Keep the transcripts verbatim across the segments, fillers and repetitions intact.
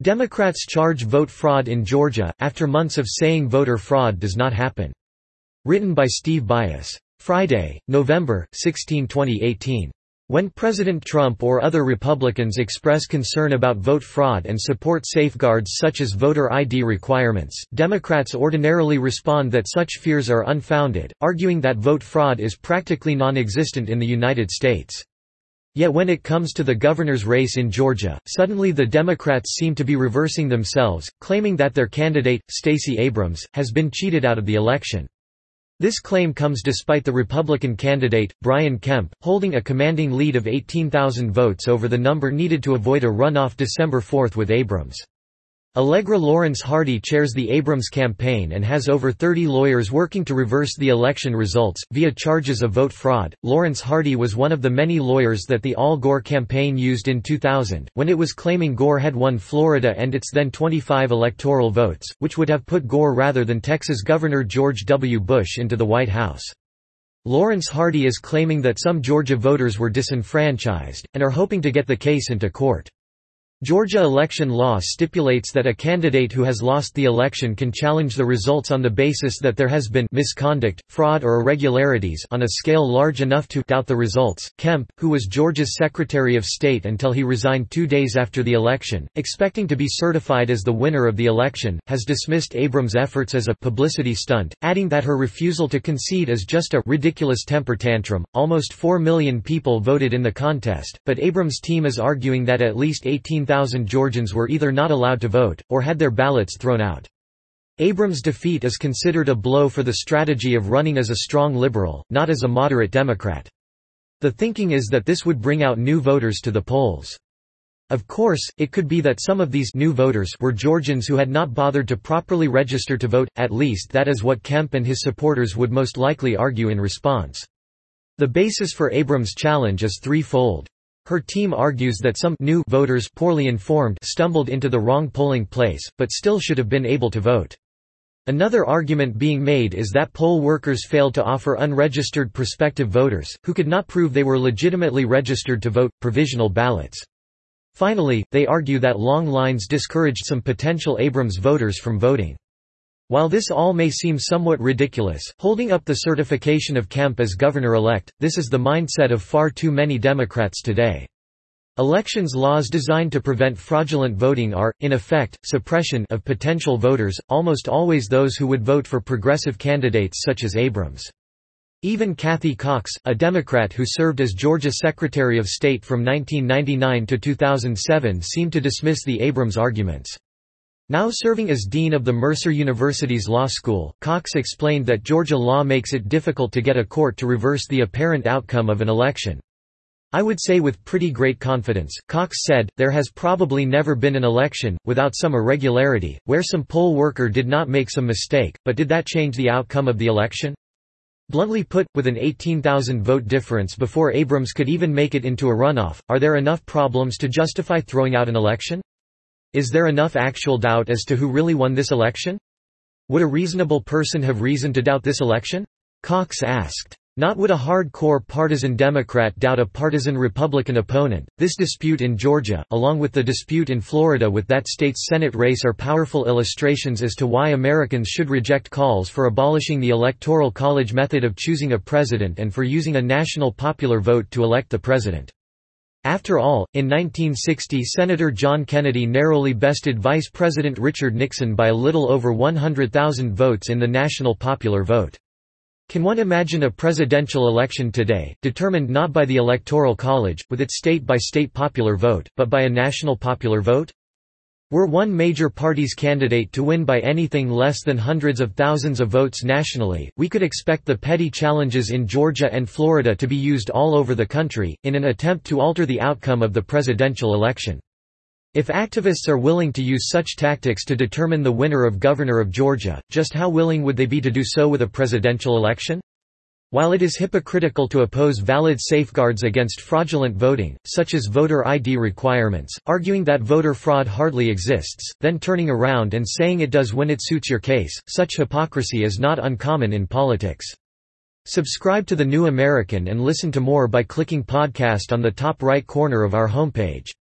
Democrats charge vote fraud in Georgia, after months of saying voter fraud does not happen. Written by Steve Bias. Friday, November sixteenth twenty eighteen. When President Trump or other Republicans express concern about vote fraud and support safeguards such as voter I D requirements, Democrats ordinarily respond that such fears are unfounded, arguing that vote fraud is practically non-existent in the United States. Yet when it comes to the governor's race in Georgia, suddenly the Democrats seem to be reversing themselves, claiming that their candidate, Stacey Abrams, has been cheated out of the election. This claim comes despite the Republican candidate, Brian Kemp, holding a commanding lead of eighteen thousand votes over the number needed to avoid a runoff December fourth with Abrams. Allegra Lawrence Hardy chairs the Abrams campaign and has over thirty lawyers working to reverse the election results, via charges of vote fraud. Lawrence Hardy was one of the many lawyers that the Al Gore campaign used in two thousand, when it was claiming Gore had won Florida and its then twenty-five electoral votes, which would have put Gore rather than Texas Governor George W. Bush into the White House. Lawrence Hardy is claiming that some Georgia voters were disenfranchised, and are hoping to get the case into court. Georgia election law stipulates that a candidate who has lost the election can challenge the results on the basis that there has been misconduct, fraud or irregularities on a scale large enough to doubt the results. Kemp, who was Georgia's Secretary of State until he resigned two days after the election, expecting to be certified as the winner of the election, has dismissed Abrams' efforts as a publicity stunt, adding that her refusal to concede is just a ridiculous temper tantrum. Almost four million people voted in the contest, but Abrams' team is arguing that at least eighteen thousand Georgians were either not allowed to vote, or had their ballots thrown out. Abrams' defeat is considered a blow for the strategy of running as a strong liberal, not as a moderate Democrat. The thinking is that this would bring out new voters to the polls. Of course, it could be that some of these new voters were Georgians who had not bothered to properly register to vote, at least that is what Kemp and his supporters would most likely argue in response. The basis for Abrams' challenge is threefold. Her team argues that some new voters poorly informed stumbled into the wrong polling place, but still should have been able to vote. Another argument being made is that poll workers failed to offer unregistered prospective voters, who could not prove they were legitimately registered to vote, provisional ballots. Finally, they argue that long lines discouraged some potential Abrams voters from voting. While this all may seem somewhat ridiculous, holding up the certification of Kemp as governor-elect, this is the mindset of far too many Democrats today. Elections laws designed to prevent fraudulent voting are, in effect, suppression of potential voters, almost always those who would vote for progressive candidates such as Abrams. Even Kathy Cox, a Democrat who served as Georgia Secretary of State from nineteen ninety-nine to two thousand seven, seemed to dismiss the Abrams arguments. Now serving as dean of the Mercer University's law school, Cox explained that Georgia law makes it difficult to get a court to reverse the apparent outcome of an election. I would say with pretty great confidence, Cox said, there has probably never been an election, without some irregularity, where some poll worker did not make some mistake, but did that change the outcome of the election? Bluntly put, with an eighteen thousand vote difference before Abrams could even make it into a runoff, are there enough problems to justify throwing out an election? Is there enough actual doubt as to who really won this election? Would a reasonable person have reason to doubt this election? Cox asked. Not would a hardcore partisan Democrat doubt a partisan Republican opponent. This dispute in Georgia, along with the dispute in Florida with that state's Senate race, are powerful illustrations as to why Americans should reject calls for abolishing the Electoral College method of choosing a president and for using a national popular vote to elect the president. After all, in nineteen sixty Senator John Kennedy narrowly bested Vice President Richard Nixon by a little over one hundred thousand votes in the national popular vote. Can one imagine a presidential election today, determined not by the Electoral College, with its state-by-state popular vote, but by a national popular vote? Were one major party's candidate to win by anything less than hundreds of thousands of votes nationally, we could expect the petty challenges in Georgia and Florida to be used all over the country, in an attempt to alter the outcome of the presidential election. If activists are willing to use such tactics to determine the winner of governor of Georgia, just how willing would they be to do so with a presidential election? While it is hypocritical to oppose valid safeguards against fraudulent voting, such as voter I D requirements, arguing that voter fraud hardly exists, then turning around and saying it does when it suits your case, such hypocrisy is not uncommon in politics. Subscribe to The New American and listen to more by clicking podcast on the top right corner of our homepage.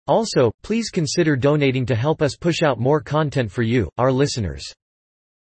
Also, please consider donating to help us push out more content for you, our listeners.